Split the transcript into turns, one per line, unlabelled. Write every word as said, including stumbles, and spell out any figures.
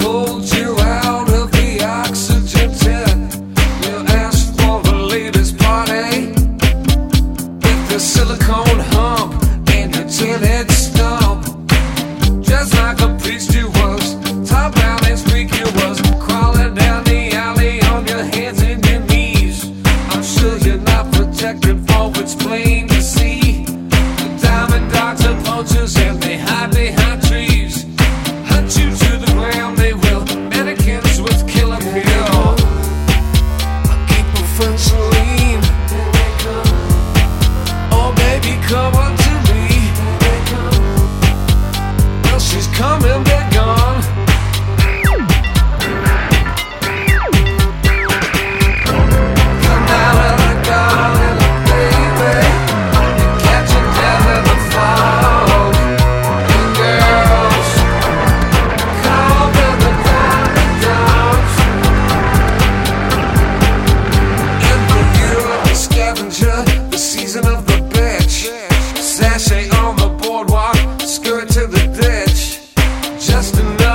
pulled you out of the oxygen tent. You asked for the latest party with the silicone hump and your tinted stump. Just like a priest you was, top down and squeak you was, crawling down the alley on your hands and your knees. I'm sure you're not protected, for it's plain to see. The diamond dogs are poachers and they hide behind trees. Hunt you to the ground, they will. Mannequins with killer pill. I keep a French lean. Oh baby, come on to me. Well, she's coming, they're gone. Come out of the garden, baby. You're catching death in the fog. And girls, call them the diamond dogs. In the year of the scavenger, the season of the bitch. Sashay on the boardwalk, skirt to the ditch. Just enough